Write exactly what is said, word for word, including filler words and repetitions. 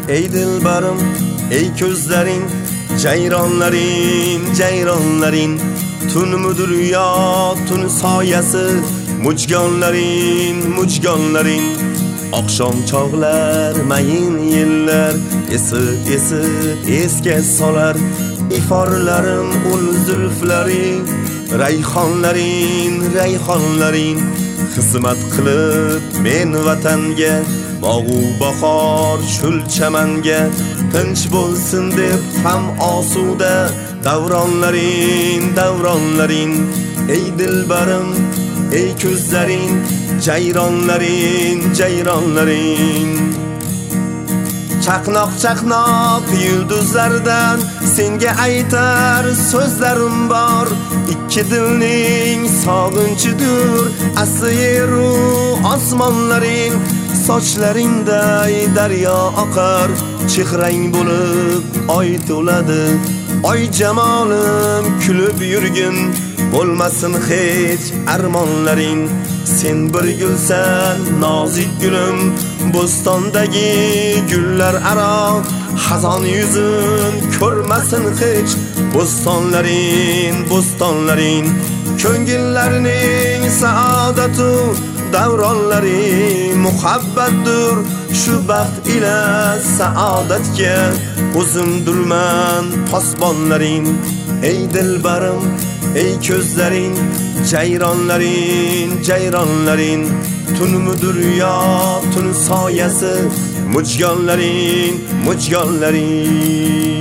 ey dilbarim, ey ko'zlaring, jayronlaring, jayronlaring, tun mudur yo tun soyasi, mujgonlaring, mujgonlaring, oqshom chog'lar, mayin yillar, esi esi esga solar, iforlarim ul zulflaring, rayhonlaring, rayhonlaring, xizmat qilib men vatanga, bog'u bahor shul chamanga, tinch bo'lsin deb ham osuda, davronlaring, davronlaring, ey dilbarim, ey ko'zlaring, jayronlaring, jayronlaring. Chaqnoq chaqnoq yulduzlardan senga aytar so'zlarim bor, ikki dilning sog'inchidir asli yeru osmonlaring, sochlaringday daryo oqar, chehrang bo'lib oy to'ladi, oy jamolim kulib yurgin, bo'lmasin hech armonlaring, sen bir gulsan nozik gulim, bo'stondagi gullar aro, xazon yuzin ko'rmasin hech, bo'stonlaring, bo'stonlaring, ko'ngillarning saodatu, davronlaring muhabbatdir, shu baxt ila saodatga o'zimdirman posbonlaring, ey dilbarim, ey ko'zlaring, jayronlaring, jayronlaring, tun mudur yo tun soyasi, mujgonlaring, mujgonlaring.